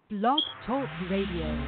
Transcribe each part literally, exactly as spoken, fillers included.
Blog Talk Radio.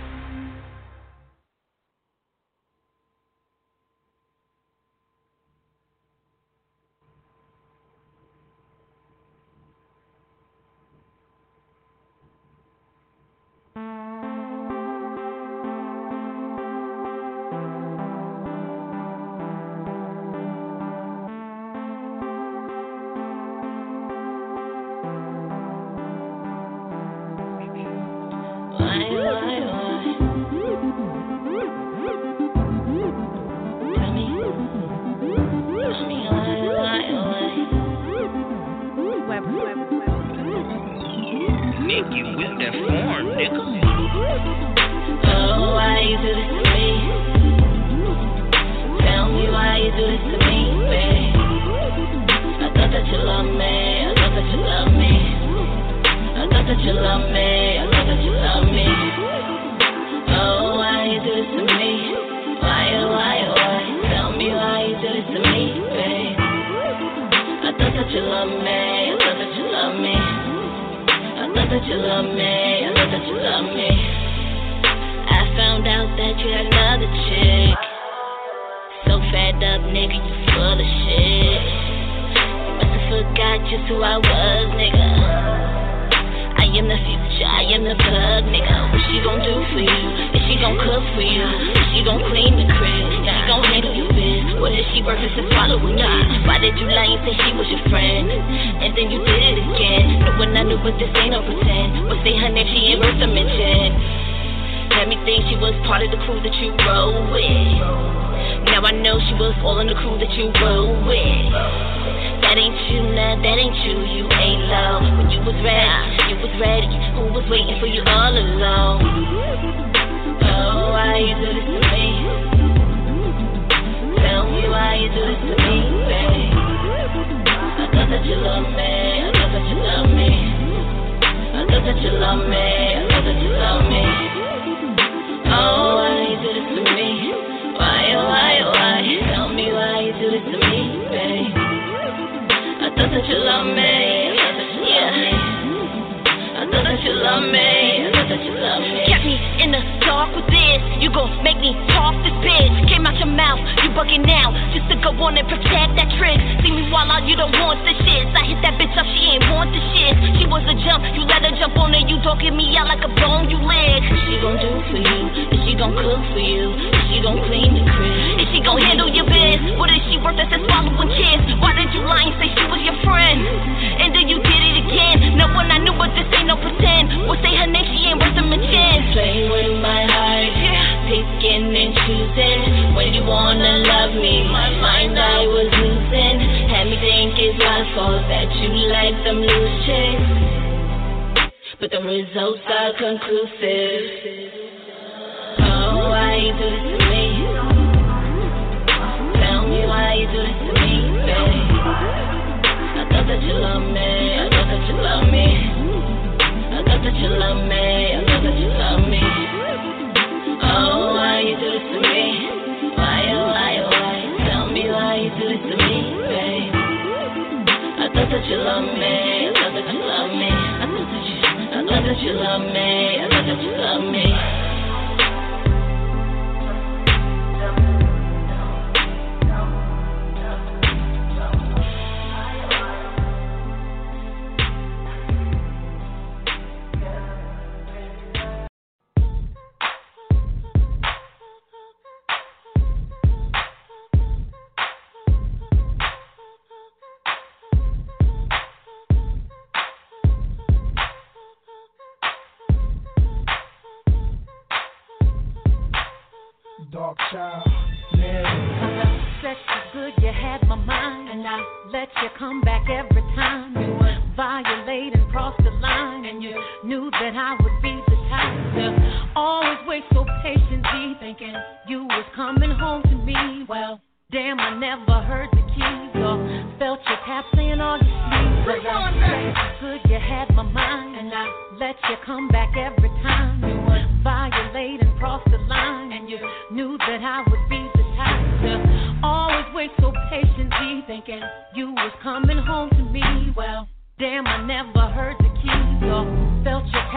Thinking you was coming home to me. Well, damn, I never heard the keys or felt your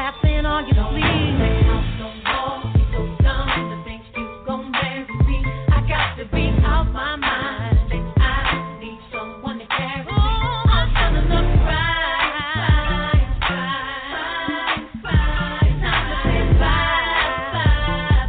tapped in on your sleeve. No more, you so dumb to think you gon' marry me. I got to be out my mind. Think I need someone to carry me. I'm feeling the pride, pride, pride. It's time to say bye, bye,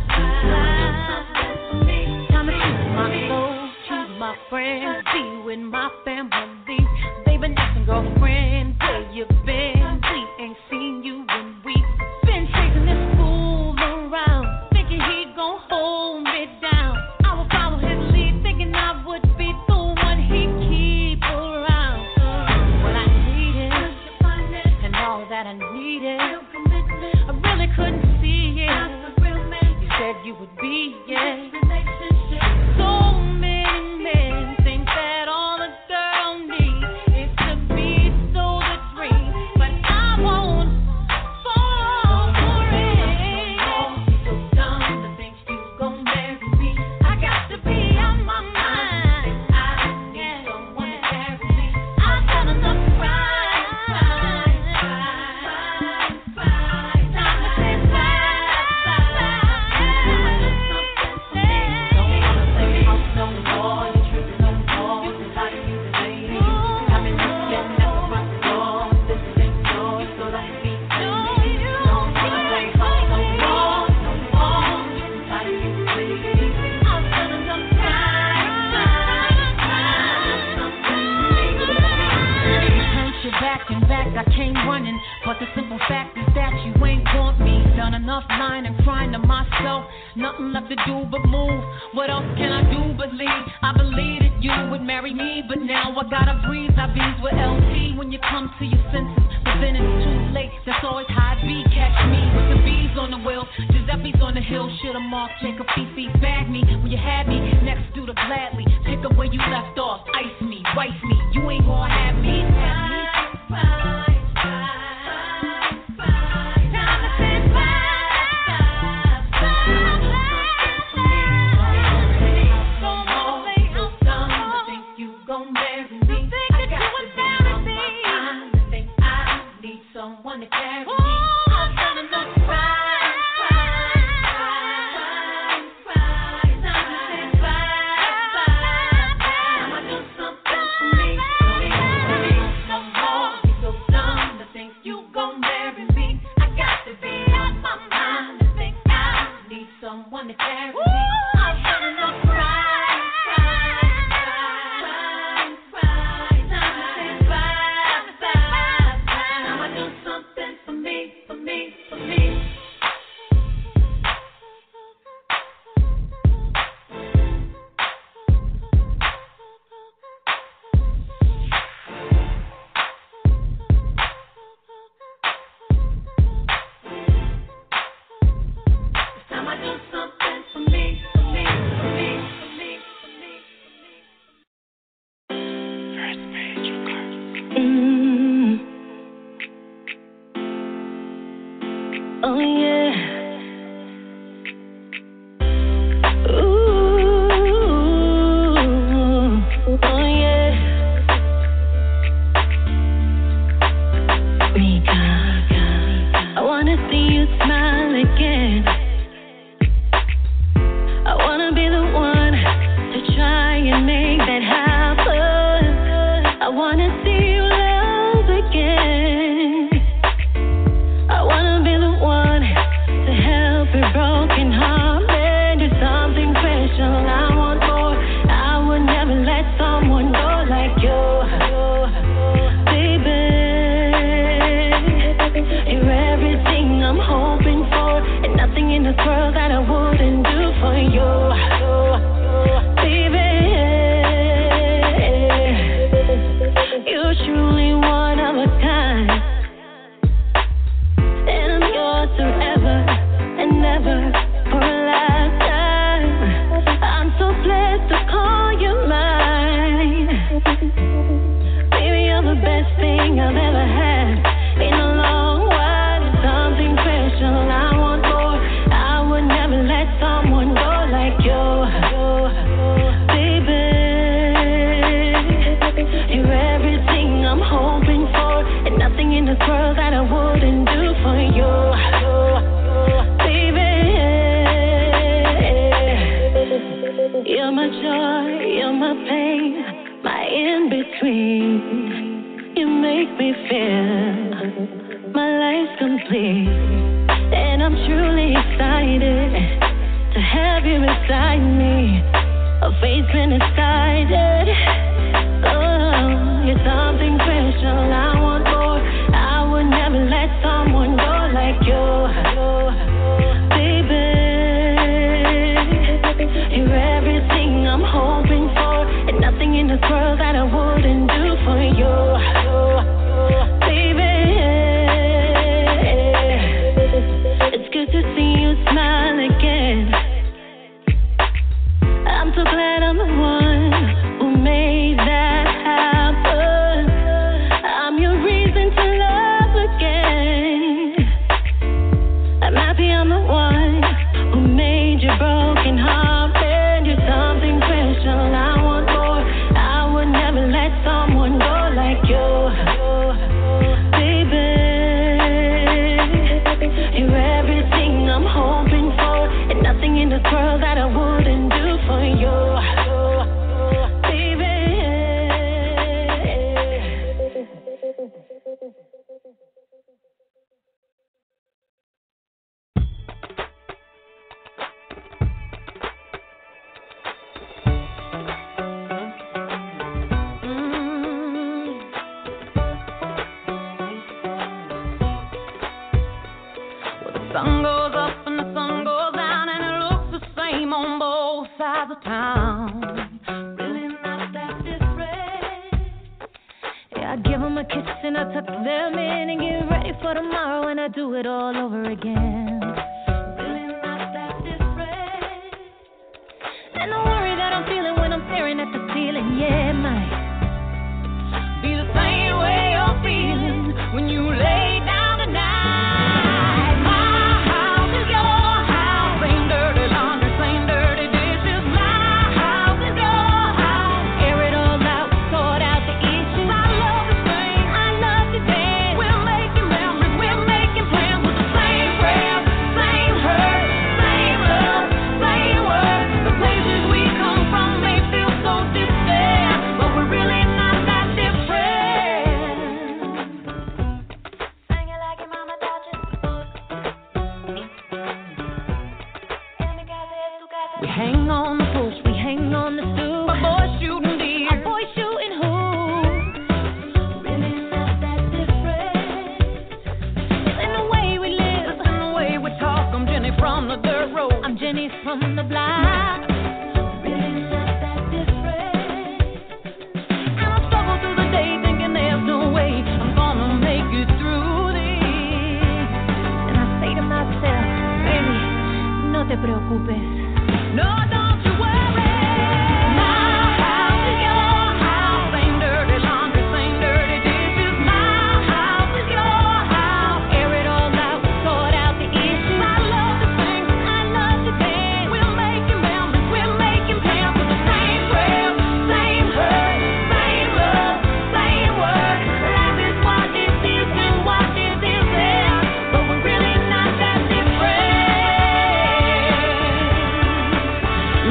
bye. Time to choose my soul, choose my friends, be with my family. They've been asking girlfriend, where you been? We ain't seen you when we been chasing this fool around, thinking he gon' hold me down. I will follow his lead, thinking I would be the one he keep around. When I needed and all that I needed, I really couldn't see it. You said you would be, yeah. So many men think that all a girl needs is to be sold a dream, but I won't fall for it. So dumb to think you gon' marry me. I got to be on my mind. I need someone to carry me. I've got enough pride, pride, pride, pride. Time to say bye, bye, bye. Don't wanna play house no more. You tripping no more. This is how you use it, lady. I'm in this getting at the front door. This ain't yours, so don't be me. Don't wanna play house no more, no more. This is how you use it, lady. I'm feeling some pride, pride, pride. Turned your back and back, I came running, but the simple fact is that you ain't want me. Done enough lying and crying to myself, nothing left to do but move. What else can I do but leave? I believe that you would marry me, but now I gotta breathe. I bees with L T when you come to your senses, but then it's too late. That's always how it be. Catch me with the bees on the wheel, Giuseppe's on the hill. Shoulda marked Jacob Fifi, bag me when you had me. Next do the gladly, pick up where you left off. Ice me, rice me, you ain't gonna have me. Have me. Pride, pride, pride. Time to say bye, bye, bye. No more, so dumb to think you gon' marry me. I got to be on my mind to think I need someone to carry me. I'm feeling the pride, pride, pride, pride. Time to say bye, bye, bye. I'ma do something for me, for me, for me. No more, so dumb to think you gon' marry me. I got to be on my mind to think I need someone to carry me. I'm feeling the pride, pride, pride, pride. Time to say bye, bye, bye. I'ma do something for me, for me, for me. It's time I do something for me, for me, for me, for me, for me, for me. Mm. Oh yeah. Ooh. Oh yeah. Mika, I wanna see you smile again. I wanna be the one to try and make that happen. I wanna see you love again. I wanna be the one to help a broken heart and do something special. I want more. I would never let someone go like you, baby. You're everything I'm hoping for, and nothing in this world that I wouldn't do for you, baby. You're truly one of a kind, and I'm yours forever and never for a lifetime. I'm so blessed to call you mine. Baby, you're the best thing I've ever had in a long while. It's something special. I want more. I would never let complete. And I'm truly excited to have you beside me. A face been decided. Oh, you're something special. I want more. I would never let someone go like you. Baby, you're everything I'm hoping for, and nothing in this world that I wouldn't do for you. Baby, it's good to see you smile again. I'm so glad I'm the one who made that happen. I'm your reason to love again. I'm happy I'm the one who made your broken heart bend. You're something special. I want more. I would never let someone go like you. Baby, you're everything I'm hoping for, and nothing in this world that I wouldn't do for you. Sun goes up and the sun goes down, and it looks the same on both sides of town. Really not that different. Yeah, I give them a kiss and I tuck them in and get ready for tomorrow, and I do it all over again. Really not that different. And the worry that I'm feeling when I'm staring at the ceiling, yeah, it might be the same way you're feeling when you lay down tonight. Hang on the post, we hang on the stoop. A boy shooting deer, a boy shooting who? Really not that different. In the way we live, in the way we talk. I'm Jenny from the dirt road, I'm Jenny from the block. Really not that different. And I struggle through the day thinking there's no way I'm gonna make it through this. And I say to myself, baby, no te preocupes. No, don't you worry. My house is your house. Same dirty laundry, same dirty dishes. My house is your house. Air it all out, sort out the issues. I love to sing, I love to dance. We're making memories, we're making plans for the same prayer, same hurt, same love, same word. Life is what it is and what it isn't, but we're really not that different.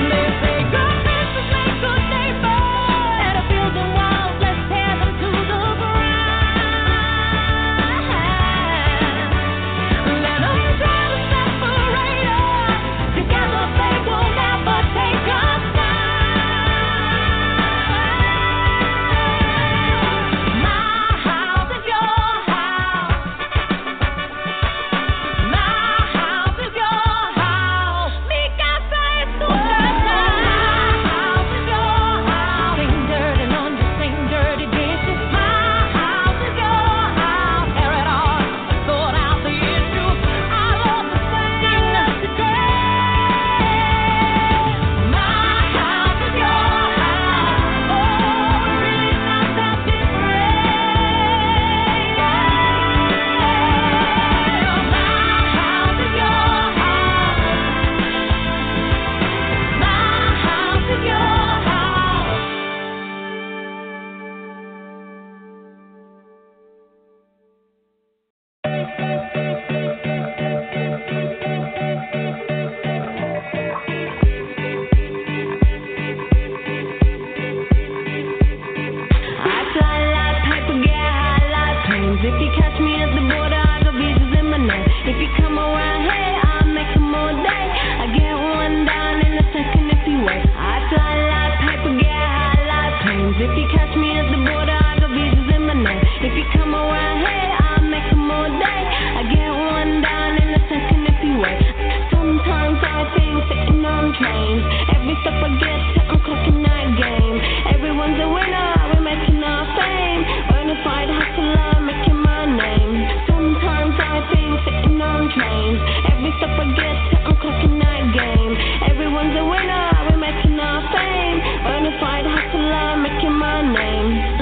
complain. Every step I get to, I'm clocking that game. Everyone's a winner, we're making our fame. Bonafide hustler, making my name.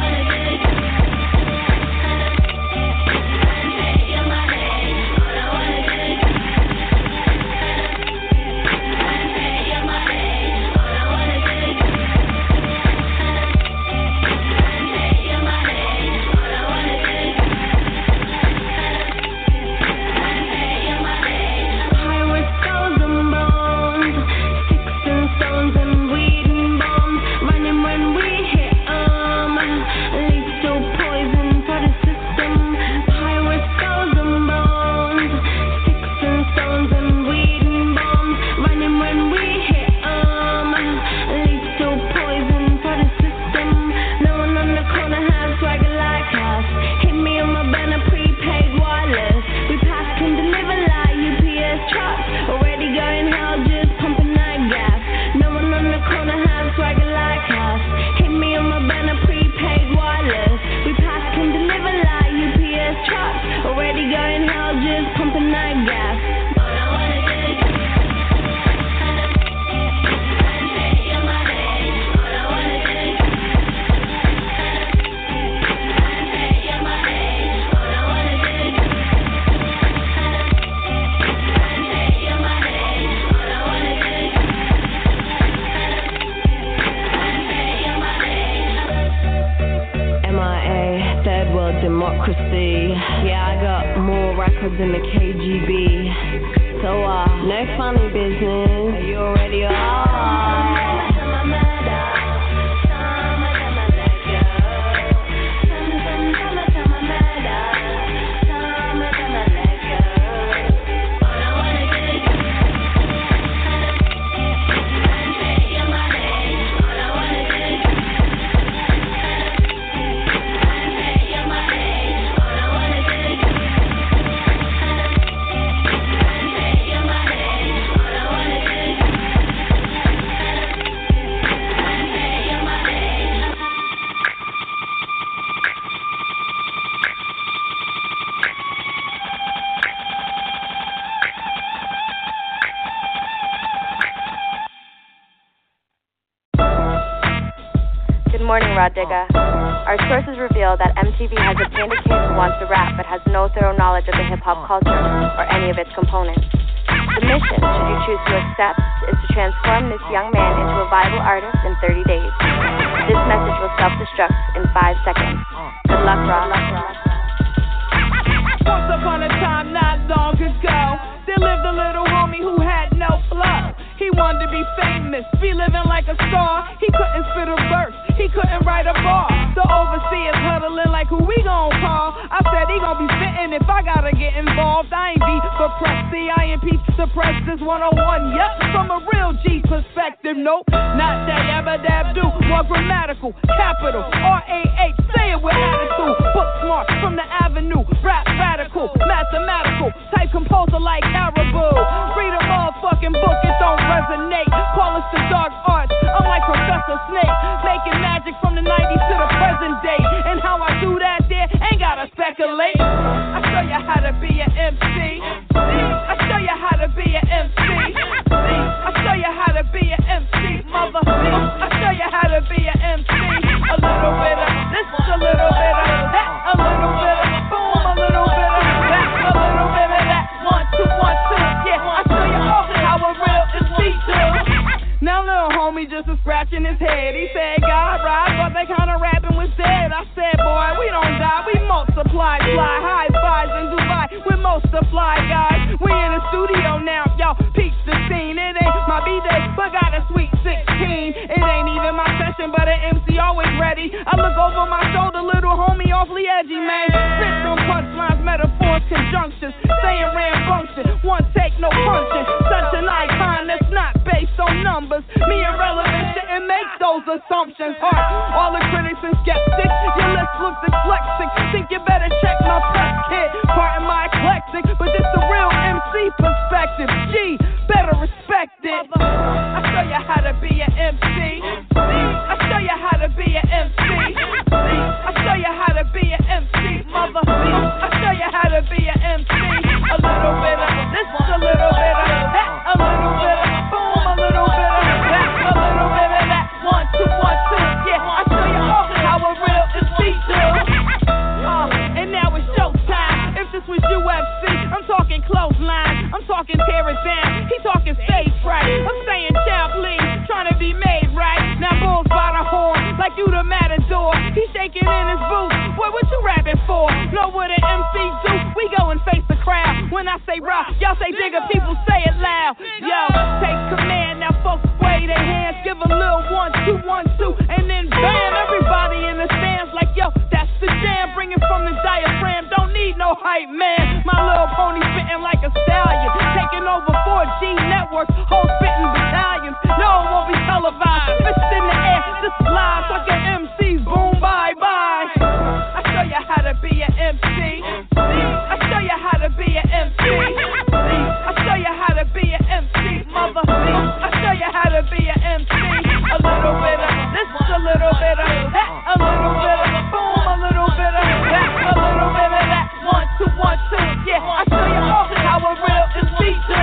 Democracy. Yeah, I got more records than the K G B. So, uh, no funny business. You already are. Rod Digga. Our sources reveal that M T V has obtained a case who wants to rap but has no thorough knowledge of the hip-hop culture or any of its components. The mission, should you choose to accept, is to transform this young man into a viable artist in thirty days. This message will self-destruct in five seconds. Good luck, Rod. Once upon a time, not long ago, there lived a little homie who had no flow. He wanted to be famous, be living like a star. He couldn't spit a verse, he couldn't write a bar. The overseers huddling like, who we gon' call? I said he gon' be spittin' if I gotta get involved. I ain't beat for press, C I M P, suppress this one oh one. Yep, from a real G perspective, nope. Not that yabba dab do, more grammatical, capital, R A H, say it with attitude. Book smart from the avenue, rap radical, mathematical, type composer like Caribou. Read a motherfucking book, it don't resonate. Polish the dark arts, unlike Professor Snake. Making magic from the nineties to the present day. And how I do that there, ain't gotta speculate. I show you how to be an M C. I show you how to be an M C. I show you how to be an M C, mother. I show you how to be an M C. A little bit of this, a little bit of that, a little bit of boom, a little bit of that, a little bit of that. One, two, one, two. Yeah, I show you all how a real M C do. Now little homie just was scratching his head. He said, God, right, but they kinda rapping was dead. I said, boy, we don't die, we multiply, fly high fives in Dubai. We multiply, guys. We in the studio now, y'all peep the scene. It ain't my B-day, but got a sweet sixteen. It ain't even my session, but an M C always ready. I look over my shoulder, little homie awfully edgy, man. Spit some punchlines, metaphors, conjunctions, saying rambunctious. One take, no punching. Such an icon that's not based on numbers. Me irrelevant shouldn't make those assumptions. Heart, all the critics and skeptics, your list looks dyslexic. Think you better check my press kit. Pardon my eclectic, but this the real M C perspective. G, better respect it. I show you how to be an M C. I show you how to be an M C. I show you how to be an M C, mother. I show you how to be an M C. A little bit. clothesline. I'm talking tear it down. He talking stage fright. I'm saying child please, trying to be made right. Now bulls by the horn, like you the matador. He shaking in his boots. Boy, what you rapping for? Know what an M C do? We go and face the crowd. When I say rock, y'all say digger, people say it loud. Yo, take command, now folks wave their hands. Give a little one, two, one, two, and then bam, everybody in the stands like, yo, that's the jam. Bring it from the diaphragm, don't need no hype, man. My little pony spitting like a stallion. Taking over four G networks, whole spitting battalions. No, it won't be televised. Fists in the air, this is live. Fucking M Cs, boom, bye, bye. I show you how to be an M C. I show you how to be an M C. I show you how to be an M C, mother. I show you how to be an M C. A little bit of this, a little bit of that, a little bit of boom, a little bit of that, a little bit of that. One, two, one, two. Yeah, I show you all how a real M C do.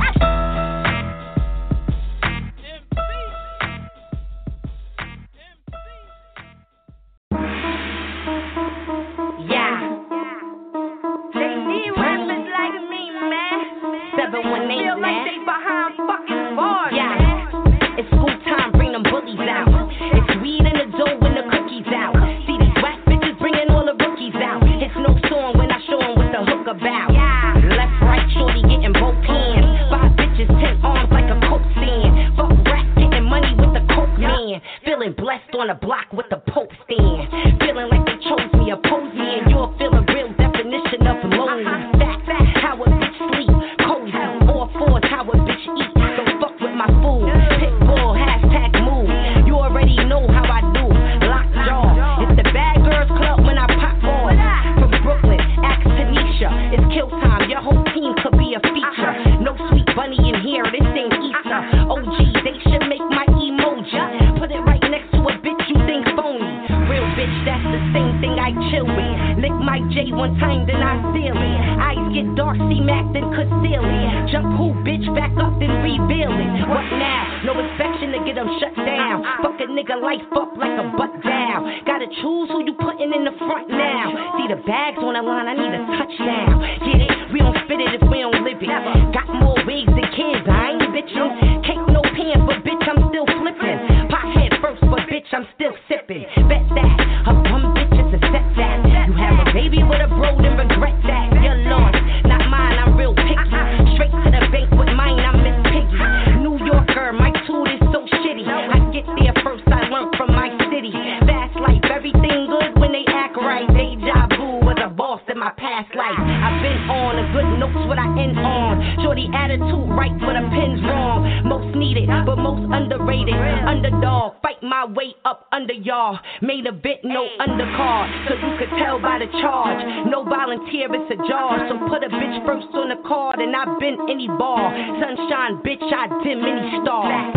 On a block with the Pope stand. Feeling like they chose me, oppose me, and you'll feel a real definition of lonely. Fact, how a bitch sleep, cozy, all fours, how a bitch eat. So fuck with my food, pitbull, hashtag move. You already know how I do, lockjaw. It's the bad girls club when I pop on. From Brooklyn, ask Tanisha, it's kill time, your whole team could be a feature. No sweet bunny in here, this ain't Easter. O G, they should make my emoji. Put it right next to a bitch you think phony. Real bitch, that's the same thing I chill with. Lick my J one time, then I seal it. Eyes get dark, see Mac, then conceal it. Jump who, bitch, back up, then reveal it. What now? No inspection to get them shut down. Fuck a nigga life up like a butt down. Gotta choose who you putting in the front now. See the bags on the line, I need a touchdown. Get it? We don't spit it if we don't live it. Got more wigs than kids, I ain't bitchin'. Cake no pan, but bitch, I'm still flipping. Pothead first, but bitch, I'm still sipping. Bet that, a bum bitch is a setback. You have a baby with a bro, then regret that. You're lost, not mine, I'm real picky. Straight to the bank with mine, I'm Miss Piggy. New Yorker, my tool is so shitty. I get there first, I learned from my city. Fast life, everything good when they act right. Deja vu was a boss in my past life. I've been on a good notes what I end on. Shorty attitude right, but a pin's wrong. Most needed, but most underrated. Underdog, fight my way up under y'all. Made a bit, no undercard, cause you could tell by the charge. No volunteer, it's a jar. So put a bitch first on the card, and I've been any bar. Sunshine, bitch, I dim any star.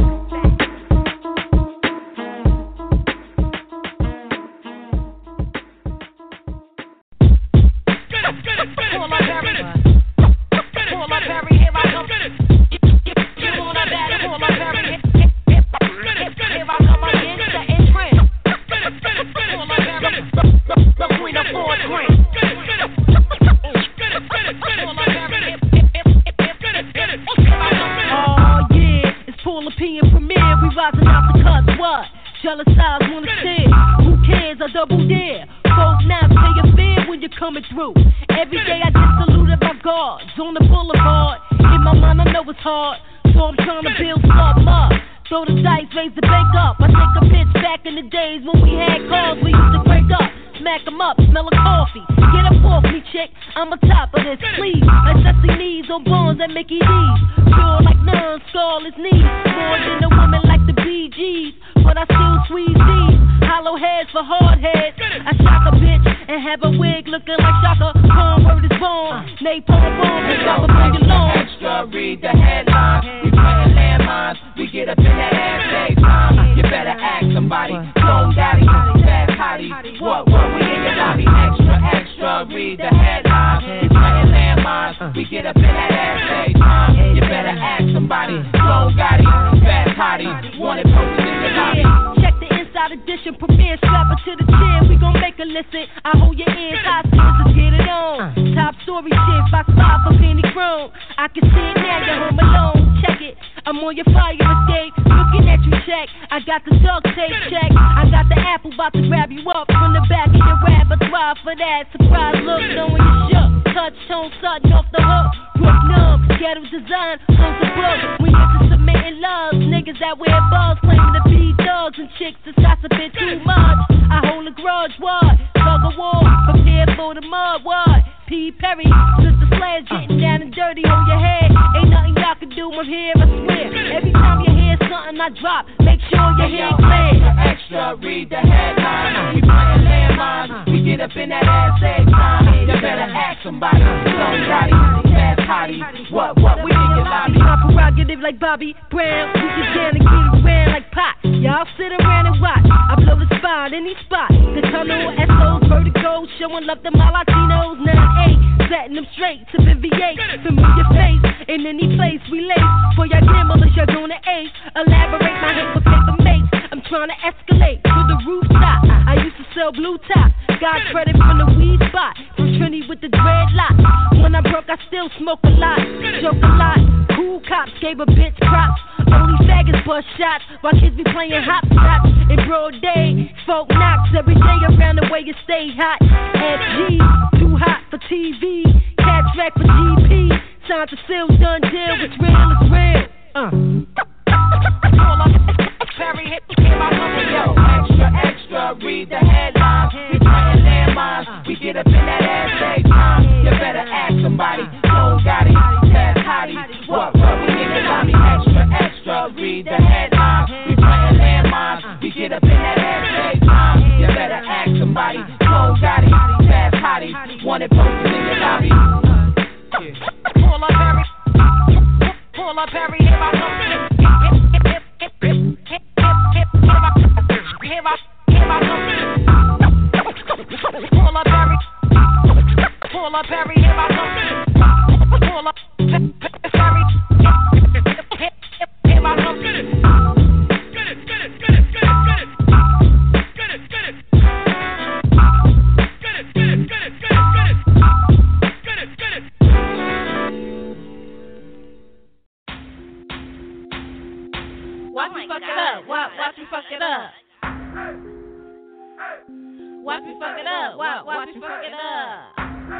Jealous eyes wanna stare. Who cares? I double dare. Folk now say your fear when you're coming through. Every day I just saluted my guards on the boulevard. In my mind I know it's hard, so I'm trying to build something up. Throw the dice, raise the bank up. I take a bitch back in the days when we had cars we used to break up. Smack 'em up, smell of coffee. Get up off me, chick, I'm on top of this. Please, like Ceci knees on bones at Mickey D's. Pure like none, scarless knees. More than a woman like the B Gs. But I still squeeze these. Hollow heads for hard heads. I shock a bitch and have a wig looking like Shaka. Palm word is born. Napalm bomb and stop a bring it long. Extra, read the headlines. We playing landmines. We get up in that ass every time. You better ask somebody. Clone daddy, fast hottie. What, what, we in your lobby. Extra, extra, read the headlines. We playing landmines. We get up in that ass every time. You better ask somebody. Clone daddy, fast hottie. Wanted posters in your lobby. Check the inside of competition, prepare, strap her to the chair. We gon' make her listen. I hold your ears hostage, let's get it on. Top story shit, box five for Penny Chrome. I can see it now, you're home alone. Check it, I'm on your fire escape. Looking at you, check. I got the dog tape check. I got the apple about to grab you up from the back of your repertoire for that surprise look, knowing you shook. Touch tone, sudden off the hook. Brook numb, ghetto design, close the book. We get to submitting loves, niggas that wear balls, claiming to be dogs and chicks that's got a bit too much. I hold a grudge, what? Tug of war, prepare for the mud, what? P. Perry, Sister Slash getting down and dirty on your head. Ain't nothing y'all can do, I'm here, I swear. Every time you hear something I drop, make sure your head clear. Extra, extra, read the headlines. We flying landmines, we get up in that ass every time. You better ask somebody, Long Gotti, Fast Hottie. What, what, we in your lobby. My prerogative like Bobby Brown, we get down and get around like pot. Y'all sit around and watch, I blow the spot, any spot. The tunnel, S O's, vertigo, showing love to my Latinos. nine eight, setting them straight to V V A. Familiar face, in any place we lace. For y'all gamblers, y'all gonna ace. Elaborate my hate with paper mates. I'm trying to escalate to the rooftop. I used to sell blue top. Got credit from the weed spot. From Trini with the dreadlocks. When I broke, I still smoke a lot. Joke a lot. Cool cops gave a bitch props. Only faggots bust shots while kids be playing hopscotch in broad day. Folk knocks every day around the way you stay hot. F G, too hot for T V. Catch wreck for G P. Time to seal, done deal. What's real is real. Uh. Perry hit my number, yo. Extra, extra, read the headlines. We playing landmines. We get up in that ass every time. You better ask somebody. Long Gotti, Fast Hottie. What, what, we in the lobby. Extra, extra, read the headlines. We playing landmines. We get up in that ass every time. You better ask somebody. Long Gotti, Fast Hottie. Wanted posters in the lobby. Pull up, Perry. Pull up, Perry. Hit my number. Pull up, Perry. Pull up, Perry. Hit my number. Pull up, Perry. Hit my number. Get it, get it, get it, get it, get it, get it, get it, get it, get it, get it, get it, get it, get it, get it. Watch me fuck it up. Watch, watch me fuck it up. Watch me fuck it up. Watch, watch me fuck it up.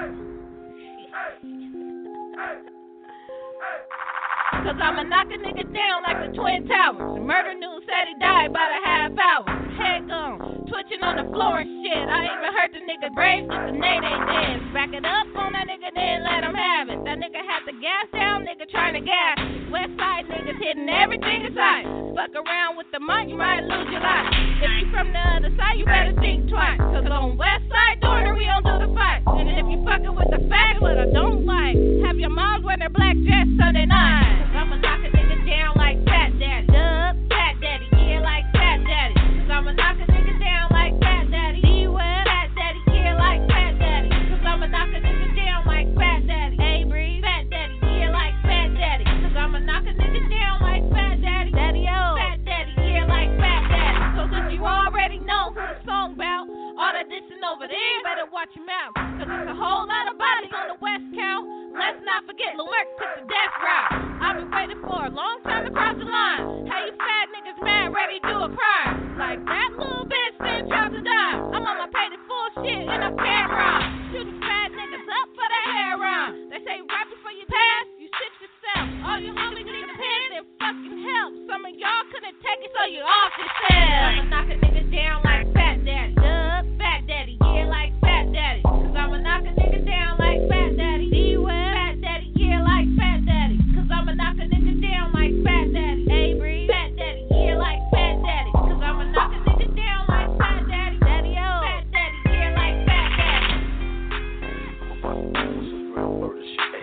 Cause I'ma knock a nigga down like the Twin Towers. Murder news said he died about a half hour. Head gone, twitching on the floor and shit. I even heard the nigga brave just the name they did. Back it up on that nigga, then let him have it. That nigga had the gas down, nigga trying to gas. West side niggas hitting everything inside. Fuck around with the money, you might lose your life. If you from the other side, you better think twice. Cause on west side door, we don't do the fight. And if you fucking with the fag, what I don't like, have your moms wear their black dress Sunday night. Cause I'ma knock a nigga down like Fat Daddy. Dub, Fat Daddy, yeah, like Fat Daddy. Cause I'ma knock a nigga down like Fat Daddy. D-Well, Fat Daddy, yeah, like Fat Daddy. Cause I'ma knock a nigga down like Fat Daddy. A-Breeze, Fat Daddy, yeah, like Fat Daddy. Cause I'ma knock a nigga down like Fat Daddy. Daddy-O, Fat Daddy, yeah, like Fat Daddy. So since you already know who the song about, all that dissing over there, better watch your mouth. Cause there's a whole lot of bodies on the West count. Let's not forget Lil Merc took the death route. I've been waiting for a long time to cross the line. How you fat niggas mad, ready to do a crime? Like that little bitch then dropped a dime. I'm on my pay the full shit in a camera. Shooting fat niggas up for the hair rhyme. They say right before you pass, you shit yourself. All you homies need a pen and fucking help. Some of y'all couldn't take it, so you off yourself. I'ma knock a nigga down like Fat Daddy. Dub, Fat Daddy, yeah, like Fat Daddy. Cause I'ma knock a nigga down like Fat Daddy. D-Well, Fat Daddy, yeah, like Fat Daddy. Cause I'ma knock a nigga down like Fat Daddy. A-Breeze, Fat Daddy, yeah, like Fat Daddy. Cause I'ma knock a nigga down like Fat Daddy. Daddy-O, Fat Daddy, yeah, like Fat Daddy. I'm about to do some real murder shit.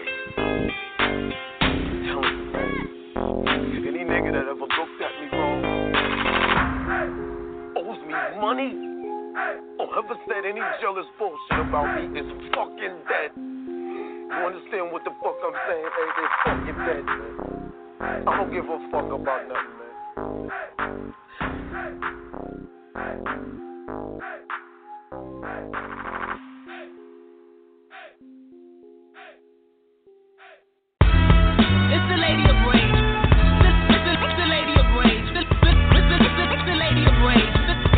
Tell me, if any nigga that ever looked at me wrong owes me money, or ever said any jealous bullshit about me is fucking dead. You understand what the fuck I'm saying? Hey, they fucking dead, man. I don't give a fuck about nothing, man. It's the lady of rage. It's the, it's the lady of rage. It's the, it's the lady of rage.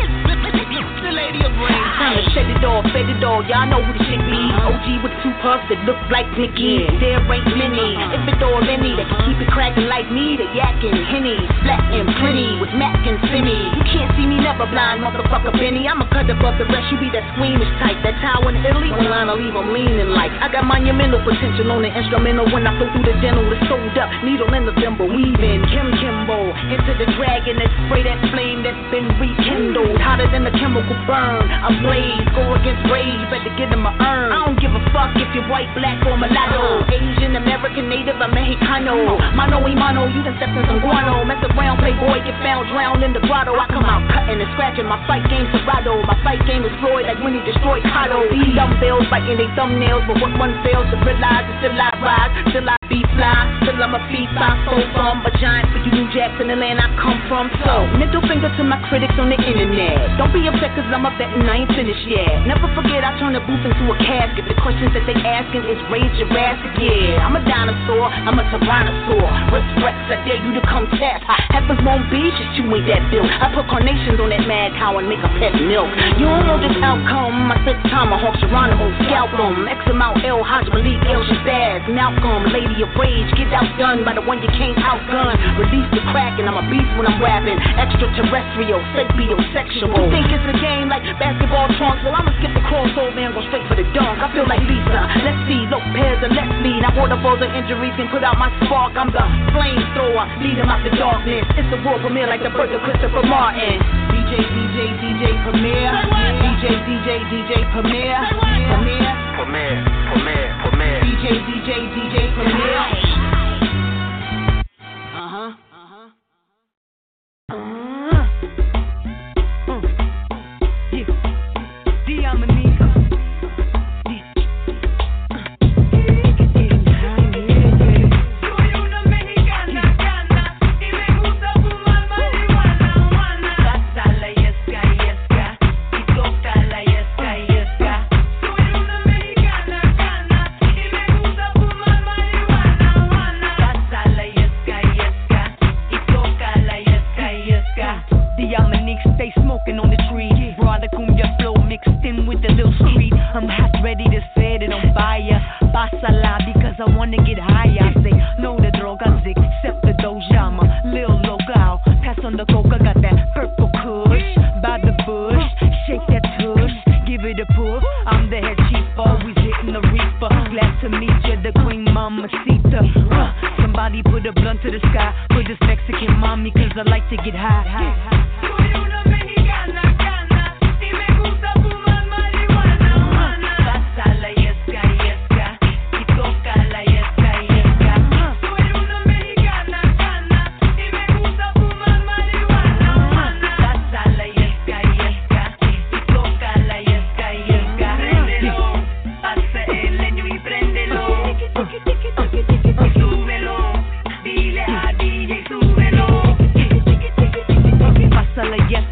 It's the lady of rage. Time to shake the door, fade the door. Y'all know who the shit be. O G with two puffs that look like Nicky. There ain't many. If it door any, they can keep it cracking like me. They yakking, henny, flat and plenty with Mac and Simmy. You can't see me never blind, motherfucker Benny. I'ma cut above the rest. You be that squeamish type. That towel in Italy, one line I'll leave them leaning like. I got monumental potential on the instrumental when I flow through the dental. It's sold up, needle in the thimble, weaving Kim Kimbo into the dragon that spray that flame that's been rekindled, hotter than a chemical burn. A blaze, go against rage, better get him a urn. I don't give a fuck if you're white, black, or mulatto, Asian, American, Native, or Mexicano. Mano y mano, you done stepped in some guano. Mess around, playboy, get found drowned in the grotto. I come out cutting and scratching, my fight game Serato. My fight game is Floyd, like when he destroyed Cotto. These dumbbells biting they thumbnails, but what one fails to realize is still I rise, still I be fly, still I'm a feast, I so from a giant for you New Jacks in the land I come from. So, middle finger to my critics on the internet. Don't be upset cause I'm a vet and I ain't finished yet. Never forget I turn the booth into a casket. The questions that they asking is raise your ass again. I'm a dinosaur, I'm a tyrannosaur. Rex, I dare you to come test. Heavens won't be just you ain't that built. I put carnations on that mad cow and make a pet milk. You don't know this outcome. I spit tomahawk, Geronimo, scalp them. X amount, El Hajj Malik, El Shabazz, Malcolm, Lady of Rage. Get outdone by the one you can't outgun. Release the crack and I'm a beast when I'm rapping. Extraterrestrial, sapiosexual. You think it's a game like basketball trunks? Well, I'ma skip the crossover and go straight for the dunk. I feel like Lisa, let's see, Lopez or Leslie. Now waterfalls of injuries can put out my spark. I'm the flamethrower, lead them out the darkness. It's the world premiere like the birth of Christopher Martin. D J, D J, D J Premier. D J, D J, D J Premier. Premier. Premier, Premier, Premier. D J, D J, D J Premier. Uh-huh. Uh-huh. Uh-huh. Yeah. Diamanita. I'm hot, ready to set it on fire. Pásala because I wanna get higher. I say no to drogas, except the doja. I'm a little local. Pass on the coca, got that purple kush by the bush. Shake that tush, give it a puff. I'm the head chief, always hitting the reaper. Glad to meet you, the queen mamacita. Uh, somebody put a blunt to the sky for this Mexican mommy, cause I like to get high. high. Yes,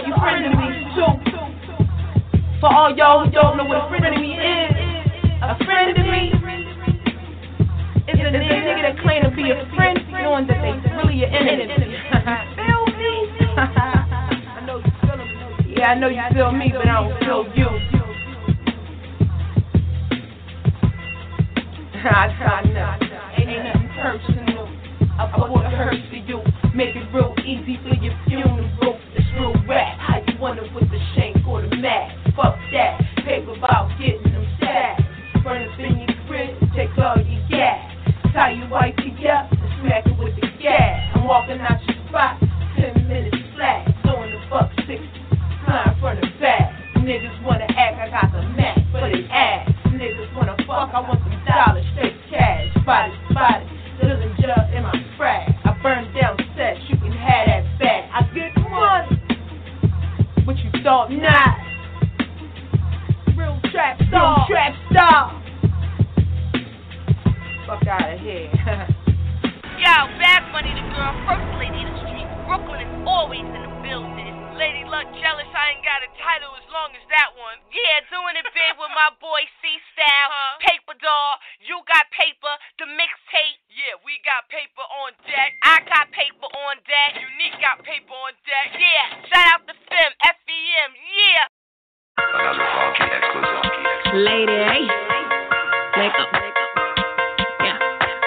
you friending me too. For all y'all who don't know what a friend of me is, a friend of me is a nigga that claim to be a friend, knowing that they really your enemy. Feel me? I know you feel me. Yeah, I know you feel me, but I don't feel you. I try not. Ain't nothing personal. I brought the hurt to you. Make it real easy for your funeral. It's real rap. How you wonder with the shank or the mat? Fuck that. Paper about getting them stats. Burn up in your crib, take all your gas. Tie your wifey up and smack it with the gas. I'm walking out your spot, ten minutes flat. Throwing the buck sixty, flying from the back. Niggas wanna act, I got the Mac for they ass. Niggas wanna fuck, I want some dollars, straight cash. Body, body, doesn't judge in my frack. I burn down sets, you can have that back. I get money, but you thought not. Real trap star, real trap star. Fuck out of here. Yo, Bad Money, the girl, first lady in the street. Brooklyn is always in the building. Lady Luck jealous, I ain't got a title as long as that one. Yeah, doing it big with my boy C-Style, uh-huh. Paper Doll, you got paper, the mixtape. Yeah, we got paper on deck. I got paper on deck. Unique got paper on deck. Yeah, shout out to Fem, F E M, yeah. Another funky exclusive. Lady, hey. Wake up. Yeah.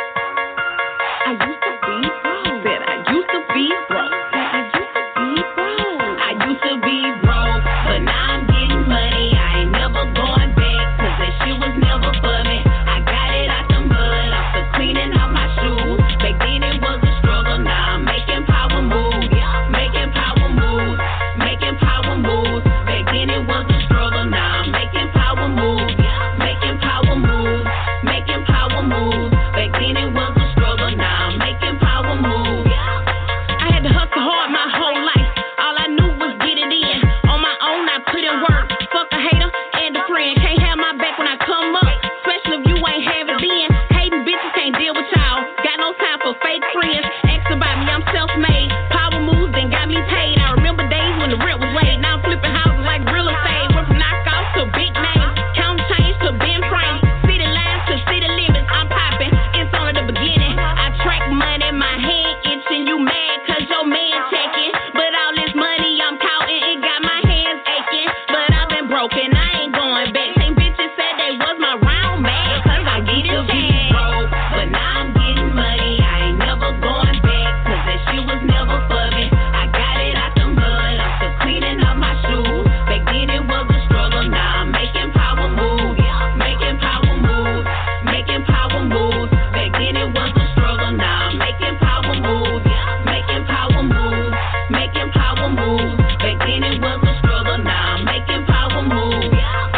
I used to be broke. Said I used to be broke. Said I used to be broke. I used to be broke, but now I'm getting money. I ain't never going back, cause that shit was never for me. I got it out the mud, off the cleaning out my shoes. Back then it was a struggle, now I'm making power moves. Making power moves, making power moves. Back then it was a struggle, now I'm making power moves. Making power moves, making power moves. Back then it was a struggle, now I'm making power moves. I had to hustle hard my whole life. All I knew was get it in. On my own, I put in work. Fuck a hater and a friend. Can't have my back when I come up, especially if you ain't have it then. Hating bitches can't deal with y'all. Got no time for fake friends. Ask about me, I'm self-made. Power moves then got me paid. I remember days when the rent was laid. Now I'm flipping houses like real estate. Went from knockoffs to big names. Count change to Ben Frank. City lines to city limits. I'm popping. It's only the beginning. I track money, my hand itching. You mad cause your man checking. But all this money I'm counting, it got my hands aching. But I've been broken, I ain't going back. Same bitches said they was my round man, cause I get it back. Broke, but now I'm getting money. I ain't never going back, cause that shit was never for me. I got it out the mud, off the cleaning up my shoes. Back then it was a struggle, now I'm making power moves. Making power moves, making power moves. Back then it was a struggle, now I'm making power moves. Making power moves, making power moves. Back then it was a struggle, now I'm making power moves.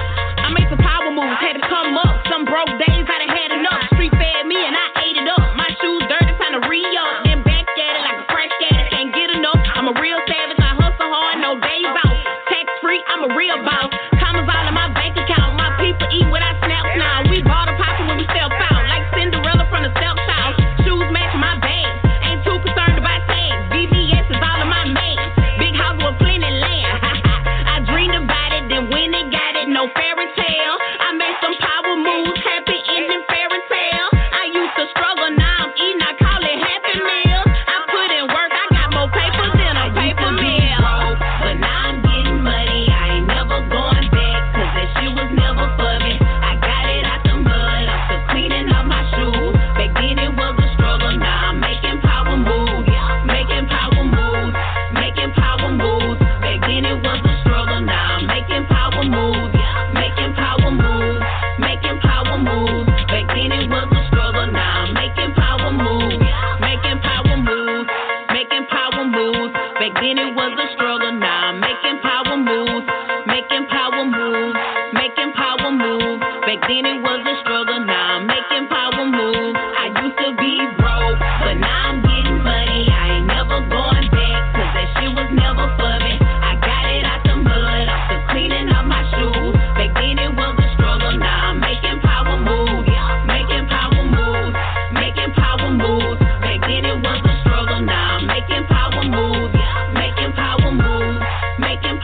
I made some power moves, had to come up. Some broke days, I done had enough. Street fed me and I ate it up. My shoes dirty, time to re-up. Then back at it like a fresh addict, can't get enough. I'm a real savage, I hustle hard, no days out. Tax free, I'm a real boss. Commas all in my bank account. My people eat what I snap now. We bought a poppin' when we step out, like Cinderella from the South South. Shoes match my bags, ain't too concerned about tags. V V S is all in my mates. Big house with plenty land. I dreamed about it, then when it got it, no fairy tale. I made some power moves, happy ending fairy tale. I used to struggle, now I'm eating, I call it happy meal. I put in work, I got more paper than a paper mill. But now I'm getting money, I ain't never going back, cause that shit was never for me. I got it out the mud, off the cleaning up my shoes. Back then it was a struggle, now I'm making power moves. Making power moves, making power moves. Back then it was a struggle, now I'm making power moves. Making power moves, making power moves. Back then it was a struggle, now I'm making power moves. Making power moves, making power moves. Back then it was a struggle, now I'm making power moves. Making power moves, making power moves. Back then it was a struggle, now I'm making power moves. I used to be broke, but now I'm getting money. I ain't never going back, cause that shit was never for me. I got it out the mud, off the cleaning up my shoes. Back then it was a struggle, now I'm making power moves. Making power moves, making power moves. Back then it was a struggle, now I'm making power moves. Making power moves, making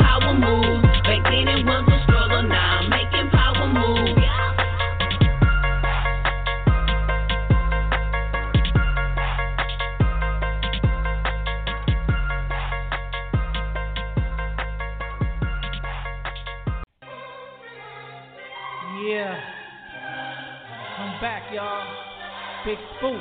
Yeah. I'm back, y'all. Big Spook,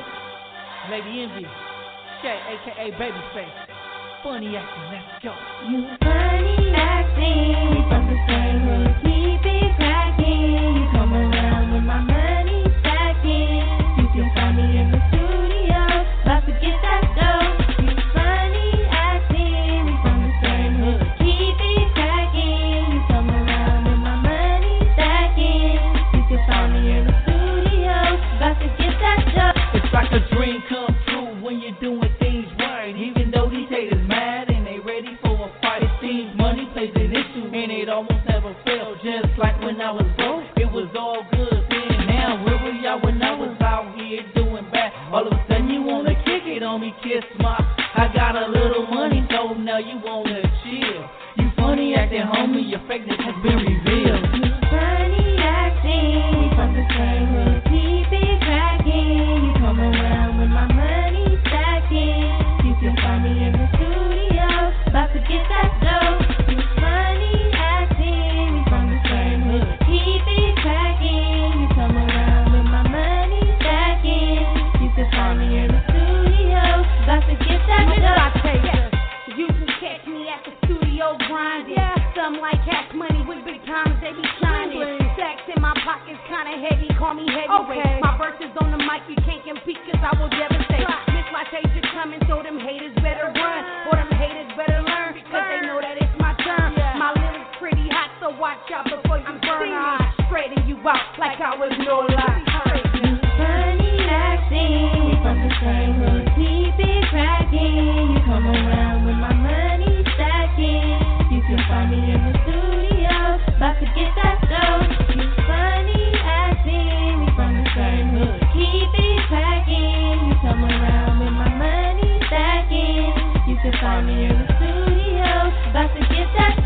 Lady Envy, Shay, aka Babyface. Funny acting, let's go. You funny acting, we from the same hood, keep it cracking. You come around with my money stacking. You can find me in the studio, about to get that dough. You funny acting, we from the same hood, keep it cracking. You come around with my money stacking. You can find me in the studio, about to get that dough. It's like a dream come true when you're doing things right, even though these haters mad and they ready for a fight. It seems money plays an issue and it almost never fails. Just like when I was broke, it was all good then. Now where were y'all when I was out here doing bad? All of a sudden you wanna kick it on me, kiss my. I got a little money, so now you wanna chill. You funny acting, homie, your fakeness has been revealed. You funny acting, we from the same hood, keep it cracking. You come around with my money stacking. You can find me in the studio, about to get that dough. You funny acting, we from the same hood, keep it cracking. You come around with my money stacking. You can find me in the studio, about to get that dough. You can catch me at the studio grinding. Yeah. Some like cash money with big times, they be shining. Stacks in my pockets, kinda heavy, call me heavyweight. Okay. My verses on the mic, you can't compete, cause I will devastate. Miss Latasha coming, so them haters better run, or them haters better learn, cause they know that it's my turn. Yeah. My lyrics pretty hot, so watch out before you I'm burn. I straighten you out like I was no lie. You funny acting, we from the same hood, keep it cracking. You come around with my money stacking. You can find me in the studio, about to get that dough. You funny acting, we from the same hood, keep it cracking. You come around with my money stacking. You can find me in the studio, about to get that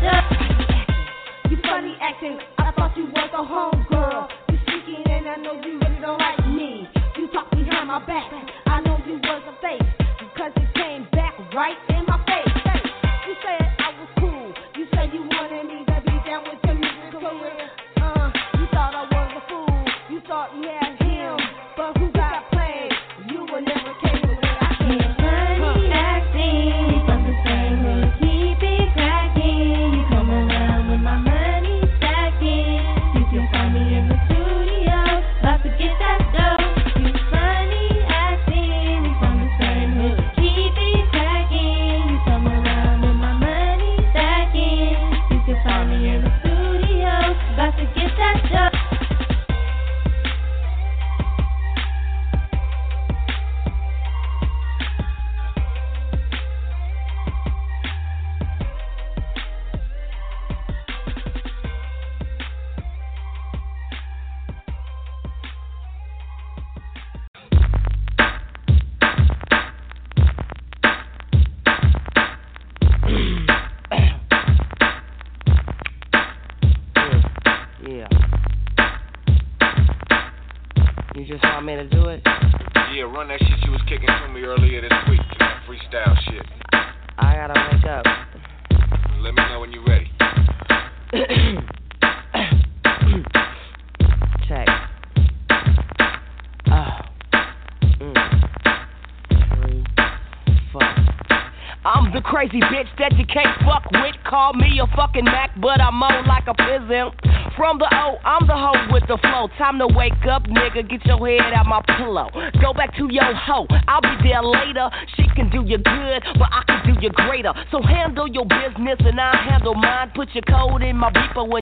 dough. You funny acting, I thought you was a homegirl. You speaking and I know you really don't like me. You talk behind my back, I know you was a fake, because it came back right in my face. You said I was cool, you said you wanted me to be down with your music career. Uh, you thought I was a fool, you thought you had him, but who got played? You would never came with me. I can't funny acting, we from the same hood, keep it cracking. You come around with my money stacking. You can find me in the studio, about to get that dough. You funny acting, we from the same hood, keep it cracking. You come around with my money stacking. You can find me in the studio, about to get that dough. Yeah. You just want me to do it? Yeah, run that shit you was kicking to me earlier this week. That freestyle shit. I gotta wake up. Let me know when you're ready. Check. Oh. Mm. Three, four. I'm the crazy bitch that you can't fuck with. Call me a fucking Mac, but I'm more like a peasant. From the O, I'm the hoe with the flow. Time to wake up, nigga, get your head out my pillow. Go back to your hoe, I'll be there later. She can do you good, but I can do you greater. So handle your business and I'll handle mine. Put your code in my beeper when